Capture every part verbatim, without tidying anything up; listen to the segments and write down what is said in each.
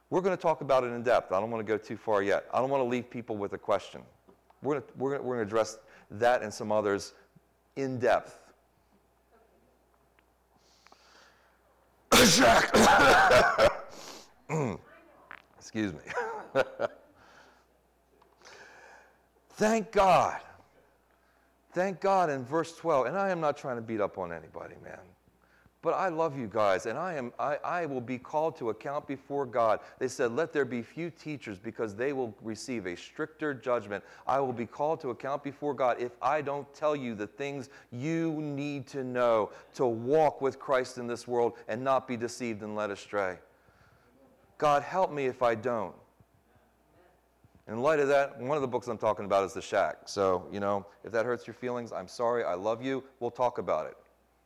We're going to talk about it in depth. I don't want to go too far yet. I don't want to leave people with a question. We're going to, we're going to, we're going to address that and some others in depth. Excuse me. Thank God. Thank God in verse twelve, and I am not trying to beat up on anybody, man. But I love you guys, and I am I, I will be called to account before God. They said, let there be few teachers because they will receive a stricter judgment. I will be called to account before God if I don't tell you the things you need to know to walk with Christ in this world and not be deceived and led astray. God, help me if I don't. In light of that, one of the books I'm talking about is The Shack. So, you know, if that hurts your feelings, I'm sorry. I love you. We'll talk about it.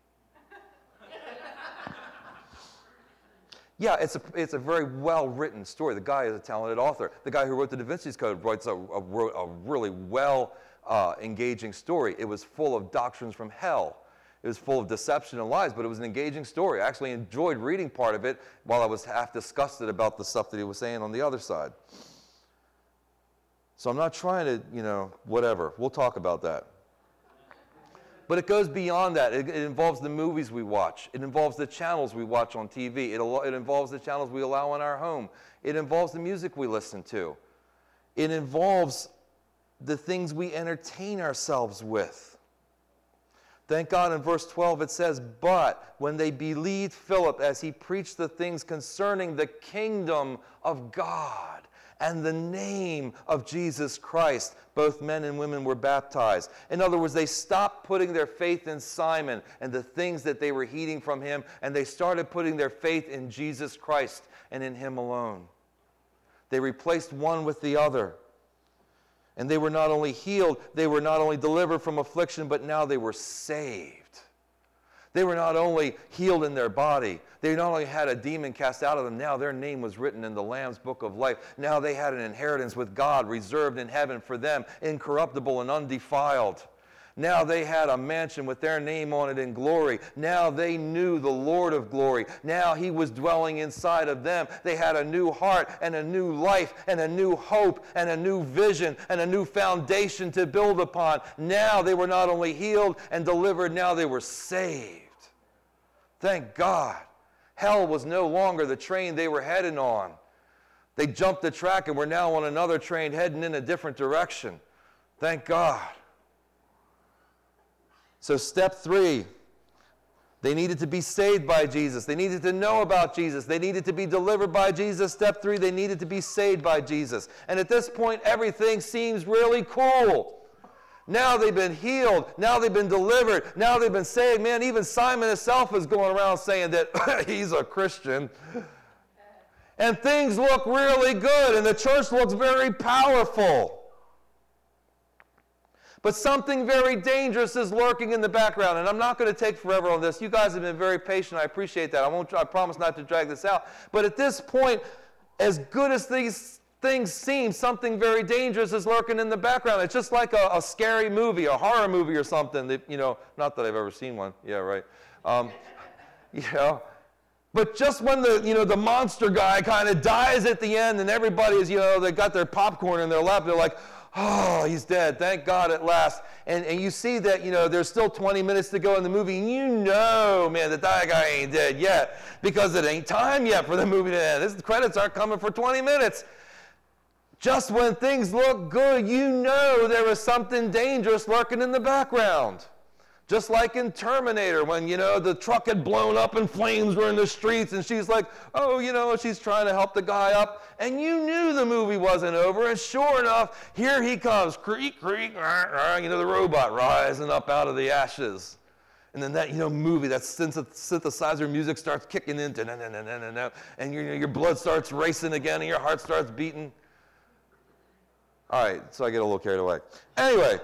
Yeah, it's a, it's a very well-written story. The guy is a talented author. The guy who wrote the Da Vinci's Code writes a, a, a really well-engaging uh, story. It was full of doctrines from hell. It was full of deception and lies, but it was an engaging story. I actually enjoyed reading part of it while I was half disgusted about the stuff that he was saying on the other side. So I'm not trying to, you know, whatever. We'll talk about that. But it goes beyond that. It, it involves the movies we watch. It involves the channels we watch on T V. It, it involves the channels we allow in our home. It involves the music we listen to. It involves the things we entertain ourselves with. Thank God in verse twelve it says, but when they believed Philip as he preached the things concerning the kingdom of God and the name of Jesus Christ, both men and women were baptized. In other words, they stopped putting their faith in Simon and the things that they were heeding from him, and they started putting their faith in Jesus Christ and in him alone. They replaced one with the other. And they were not only healed, they were not only delivered from affliction, but now they were saved. They were not only healed in their body, they not only had a demon cast out of them, now their name was written in the Lamb's book of life. Now they had an inheritance with God reserved in heaven for them, incorruptible and undefiled. Now they had a mansion with their name on it in glory. Now they knew the Lord of glory. Now he was dwelling inside of them. They had a new heart and a new life and a new hope and a new vision and a new foundation to build upon. Now they were not only healed and delivered, now they were saved. Thank God. Hell was no longer the train they were heading on. They jumped the track and were now on another train heading in a different direction. Thank God. So step three, they needed to be saved by Jesus. They needed to know about Jesus. They needed to be delivered by Jesus. Step three, they needed to be saved by Jesus. And at this point, everything seems really cool. Now they've been healed. Now they've been delivered. Now they've been saved. Man, even Simon himself is going around saying that he's a Christian. And things look really good, and the church looks very powerful. But something very dangerous is lurking in the background, and I'm not going to take forever on this. You guys have been very patient. I appreciate that. I won't. I promise not to drag this out. But at this point, as good as these things seem, something very dangerous is lurking in the background. It's just like a, a scary movie, a horror movie or something. That, you know, not that I've ever seen one. Yeah, right. Um, you know. But just when the, you know, the monster guy kind of dies at the end, and everybody is, you know, they got their popcorn in their lap, they're like, oh, he's dead. Thank God at last. And and you see that, you know, there's still twenty minutes to go in the movie, and you know, man, that that guy ain't dead yet because it ain't time yet for the movie to end. This, the credits aren't coming for twenty minutes. Just when things look good, you know there is something dangerous lurking in the background. Just like in Terminator, when, you know, the truck had blown up and flames were in the streets, and she's like, oh, you know, she's trying to help the guy up. And you knew the movie wasn't over, and sure enough, here he comes, creak, creak, rah, rah, you know, the robot rising up out of the ashes. And then that, you know, movie, that synthesizer music starts kicking in, and your, your blood starts racing again, and your heart starts beating. All right, so I get a little carried away. Anyway.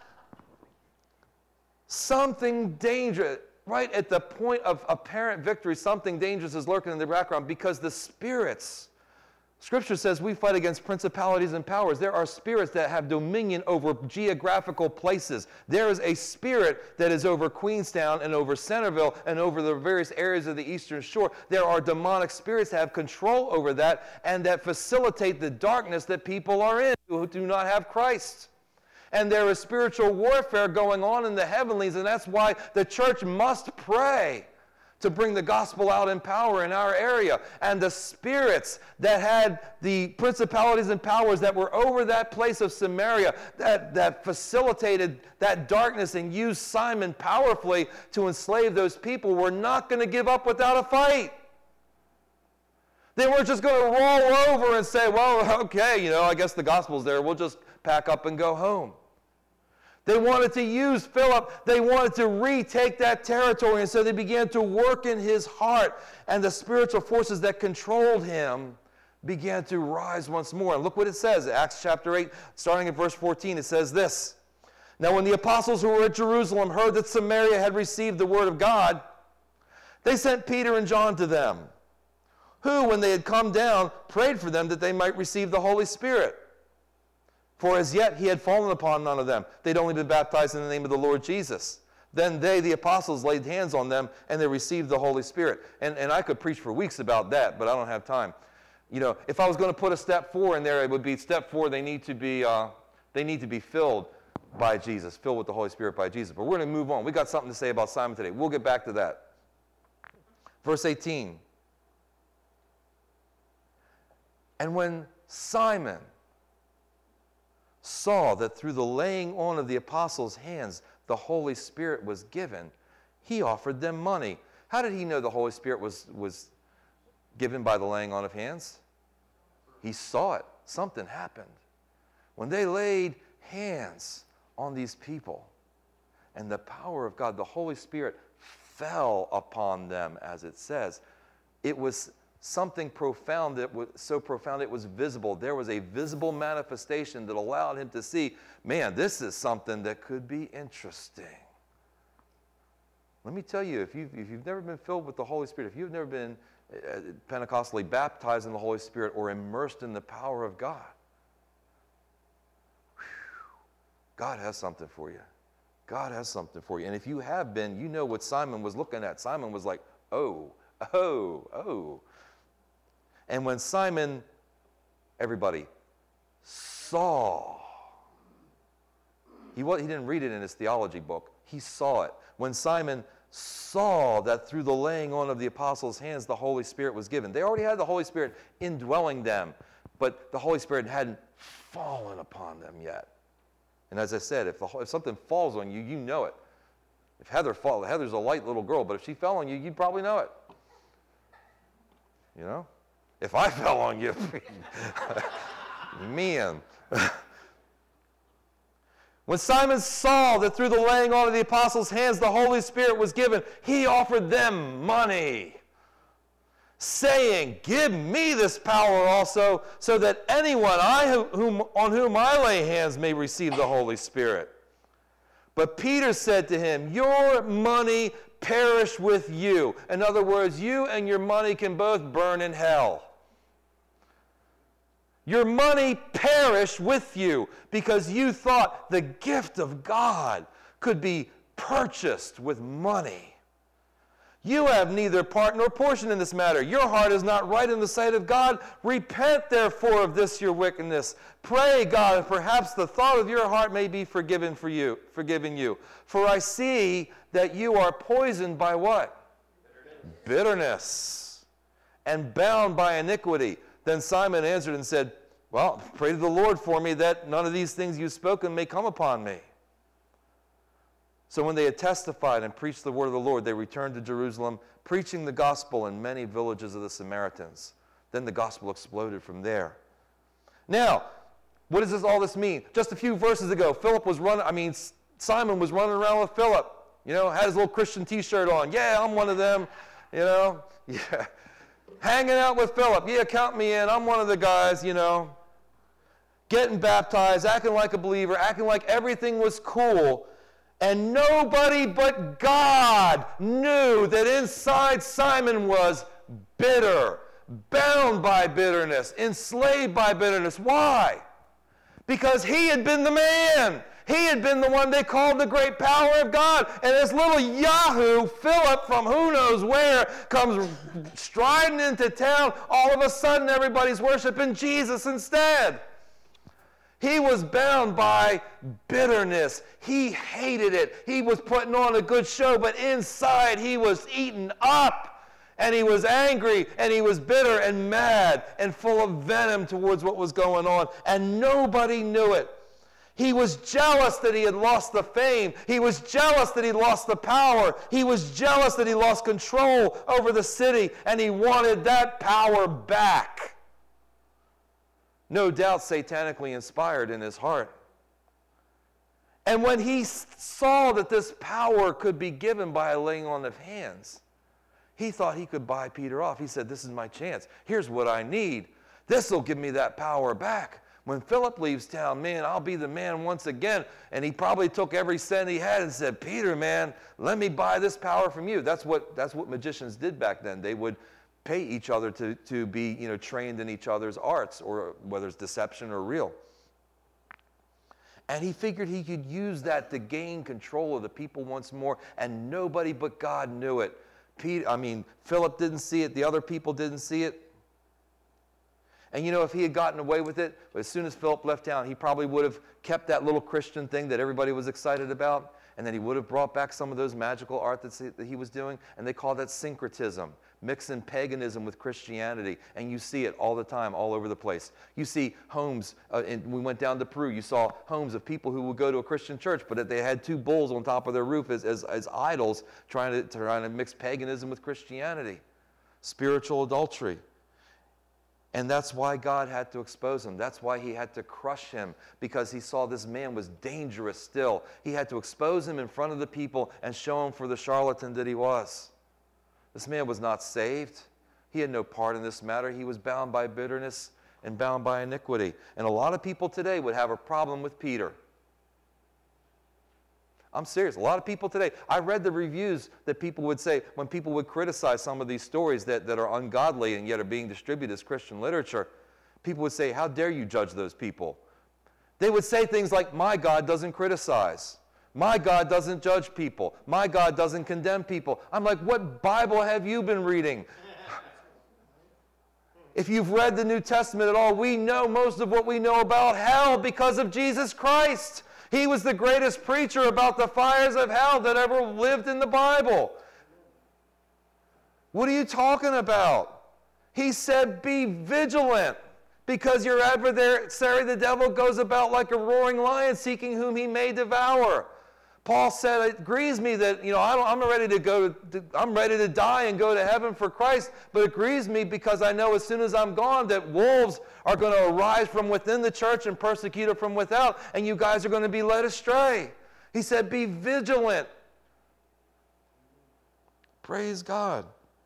Something dangerous, right at the point of apparent victory, something dangerous is lurking in the background because the spirits Scripture says we fight against principalities and powers. There are spirits that have dominion over geographical places. There is a spirit that is over Queenstown and over Centerville and over the various areas of the Eastern Shore. There are demonic spirits that have control over that and that facilitate the darkness that people are in who do not have Christ. And there is spiritual warfare going on in the heavenlies, and that's why the church must pray to bring the gospel out in power in our area. And the spirits that had the principalities and powers that were over that place of Samaria, that, that facilitated that darkness and used Simon powerfully to enslave those people, were not going to give up without a fight. They weren't just going to roll over and say, well, okay, you know, I guess the gospel's there. We'll just pack up and go home. They wanted to use Philip. They wanted to retake that territory. And so they began to work in his heart. And the spiritual forces that controlled him began to rise once more. And look what it says. Acts chapter eight, starting at verse fourteen, it says this. Now when the apostles who were at Jerusalem heard that Samaria had received the word of God, they sent Peter and John to them, who, when they had come down, prayed for them that they might receive the Holy Spirit. For as yet he had fallen upon none of them. They'd only been baptized in the name of the Lord Jesus. Then they, the apostles, laid hands on them, and they received the Holy Spirit. And, and I could preach for weeks about that, but I don't have time. You know, if I was going to put a step four in there, it would be step four, they need to be, uh, they need to be filled by Jesus, filled with the Holy Spirit by Jesus. But we're going to move on. We got something to say about Simon today. We'll get back to that. Verse eighteen. And when Simon saw that through the laying on of the apostles' hands the Holy Spirit was given, he offered them money. How did he know the Holy Spirit was, was given by the laying on of hands? He saw it. Something happened. When they laid hands on these people and the power of God, the Holy Spirit fell upon them, as it says. It was something profound that was so profound it was visible. There was a visible manifestation that allowed him to see, man, this is something that could be interesting. Let me tell you, if you've, if you've never been filled with the Holy Spirit, if you've never been uh, Pentecostally baptized in the Holy Spirit or immersed in the power of God, whew, God has something for you. God has something for you. And if you have been, you know what Simon was looking at. Simon was like, oh, oh, oh. And when Simon, everybody, saw, he, he didn't read it in his theology book. He saw it. When Simon saw that through the laying on of the apostles' hands, the Holy Spirit was given. They already had the Holy Spirit indwelling them, but the Holy Spirit hadn't fallen upon them yet. And as I said, if, the, if something falls on you, you know it. If Heather fall, Heather's a light little girl, but if she fell on you, you'd probably know it. You know? If I fell on you, man. When Simon saw that through the laying on of the apostles' hands the Holy Spirit was given, he offered them money, saying, give me this power also, so that anyone I whom, on whom I lay hands may receive the Holy Spirit. But Peter said to him, your money perish with you. In other words, you and your money can both burn in hell. Your money perish with you because you thought the gift of God could be purchased with money. You have neither part nor portion in this matter. Your heart is not right in the sight of God. Repent, therefore, of this your wickedness. Pray God, and perhaps the thought of your heart may be forgiven for you, forgiven you. For I see that you are poisoned by what? Bitterness. Bitterness. And bound by iniquity. Then Simon answered and said, well, pray to the Lord for me that none of these things you've spoken may come upon me. So when they had testified and preached the word of the Lord, they returned to Jerusalem, preaching the gospel in many villages of the Samaritans. Then the gospel exploded from there. Now, what does this, all this mean? Just a few verses ago, Philip was running, I mean, Simon was running around with Philip. You know, had his little Christian t-shirt on. Yeah, I'm one of them. You know, yeah. Hanging out with Philip. Yeah, count me in. I'm one of the guys, you know. Getting baptized, acting like a believer, acting like everything was cool. And nobody but God knew that inside Simon was bitter, bound by bitterness, enslaved by bitterness. Why? Because he had been the man. He had been the one they called the great power of God. And this little Yahoo, Philip from who knows where, comes striding into town. All of a sudden, everybody's worshiping Jesus instead. He was bound by bitterness. He hated it. He was putting on a good show, but inside he was eaten up. And he was angry, and he was bitter and mad and full of venom towards what was going on. And nobody knew it. He was jealous that he had lost the fame. He was jealous that he lost the power. He was jealous that he lost control over the city, and he wanted that power back. No doubt satanically inspired in his heart. And when he saw that this power could be given by a laying on of hands, he thought he could buy Peter off. He said, this is my chance. Here's what I need. This will give me that power back. When Philip leaves town, man, I'll be the man once again. And he probably took every cent he had and said, Peter, man, let me buy this power from you. That's what, that's what magicians did back then. They would pay each other to, to be, you know, trained in each other's arts, or whether it's deception or real. And he figured he could use that to gain control of the people once more, and nobody but God knew it. Peter, I mean, Philip didn't see it. The other people didn't see it. And you know, if he had gotten away with it, as soon as Philip left town, he probably would have kept that little Christian thing that everybody was excited about, and then he would have brought back some of those magical art that he was doing, and they call that syncretism, mixing paganism with Christianity. And you see it all the time, all over the place. You see homes, uh, and we went down to Peru, you saw homes of people who would go to a Christian church, but they had two bulls on top of their roof as, as, as idols, trying to, trying to mix paganism with Christianity. Spiritual adultery. And that's why God had to expose him. That's why he had to crush him, because he saw this man was dangerous still. He had to expose him in front of the people and show him for the charlatan that he was. This man was not saved. He had no part in this matter. He was bound by bitterness and bound by iniquity. And a lot of people today would have a problem with Peter. I'm serious. A lot of people today, I read the reviews that people would say when people would criticize some of these stories that, that are ungodly and yet are being distributed as Christian literature. People would say, how dare you judge those people? They would say things like, my God doesn't criticize. My God doesn't judge people. My God doesn't condemn people. I'm like, what Bible have you been reading? If you've read the New Testament at all, we know most of what we know about hell because of Jesus Christ. He was the greatest preacher about the fires of hell that ever lived in the Bible. What are you talking about? He said, be vigilant, because your adversary, the devil, goes about like a roaring lion, seeking whom he may devour. Paul said, it grieves me that, you know, I don't, I'm ready to go, to, I'm ready to die and go to heaven for Christ, but it grieves me because I know as soon as I'm gone that wolves are going to arise from within the church and persecute it from without, and you guys are going to be led astray. He said, be vigilant. Praise God.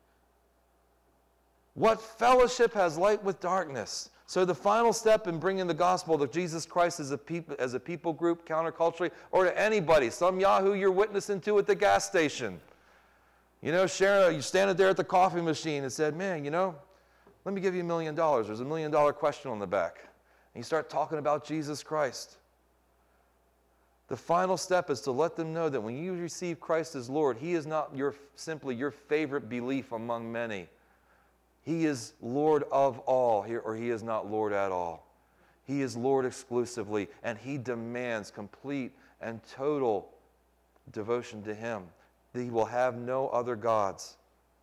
What fellowship has light with darkness? So the final step in bringing the gospel to Jesus Christ as a people, as a people group, counterculturally, or to anybody, some Yahoo you're witnessing to at the gas station. You know, Sharon, you standing there at the coffee machine and said, man, you know, let me give you a million dollars. There's a million dollar question on the back. And you start talking about Jesus Christ. The final step is to let them know that when you receive Christ as Lord, he is not your simply your favorite belief among many. He is Lord of all, or he is not Lord at all. He is Lord exclusively, and he demands complete and total devotion to him. He will have no other gods.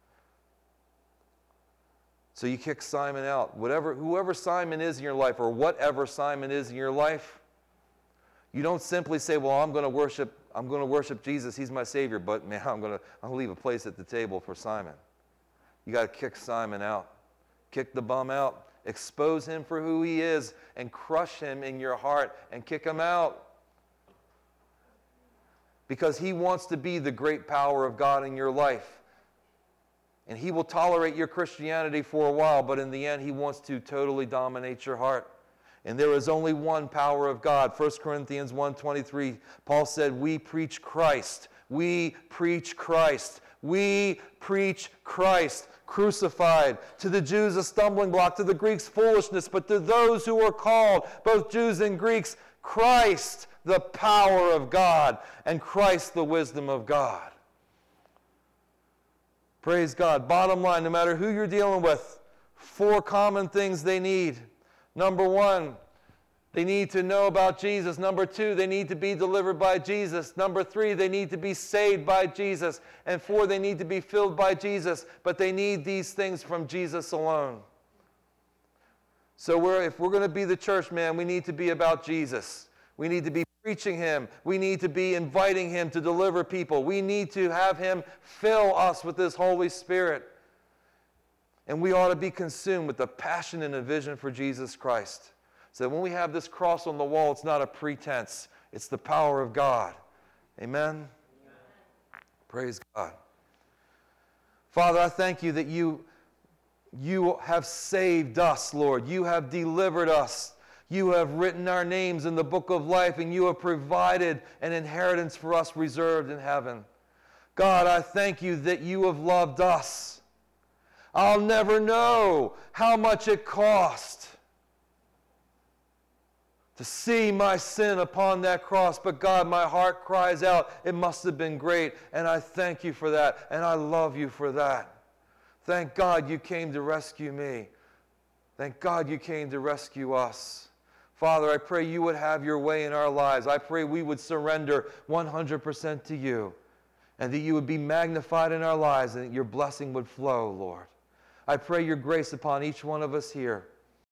So you kick Simon out. Whatever, whoever Simon is in your life, or whatever Simon is in your life, you don't simply say, well, I'm going to worship, I'm going to worship Jesus, he's my Savior, but man, I'm going to I'll leave a place at the table for Simon. You got to kick Simon out. Kick the bum out. Expose him for who he is and crush him in your heart and kick him out. Because he wants to be the great power of God in your life. And he will tolerate your Christianity for a while, but in the end he wants to totally dominate your heart. And there is only one power of God. First Corinthians one twenty-three, Paul said, we preach Christ. We preach Christ. We preach Christ crucified. To the Jews a stumbling block, to the Greeks foolishness, but to those who are called, both Jews and Greeks, Christ, the power of God, and Christ, the wisdom of God. Praise God. Bottom line, no matter who you're dealing with, four common things they need. Number one, they need to know about Jesus. Number two, they need to be delivered by Jesus. Number three, they need to be saved by Jesus. And four, they need to be filled by Jesus. But they need these things from Jesus alone. So we're, if we're going to be the church, man, we need to be about Jesus. We need to be preaching Him. We need to be inviting Him to deliver people. We need to have Him fill us with His Holy Spirit. And we ought to be consumed with the passion and a vision for Jesus Christ. So when we have this cross on the wall, it's not a pretense. It's the power of God. Amen? Amen. Praise God. Father, I thank you that you, you have saved us, Lord. You have delivered us. You have written our names in the book of life, and you have provided an inheritance for us reserved in heaven. God, I thank you that you have loved us. I'll never know how much it cost to see my sin upon that cross. But God, my heart cries out, it must have been great. And I thank you for that. And I love you for that. Thank God you came to rescue me. Thank God you came to rescue us. Father, I pray you would have your way in our lives. I pray we would surrender one hundred percent to you. And that you would be magnified in our lives and that your blessing would flow, Lord. I pray your grace upon each one of us here.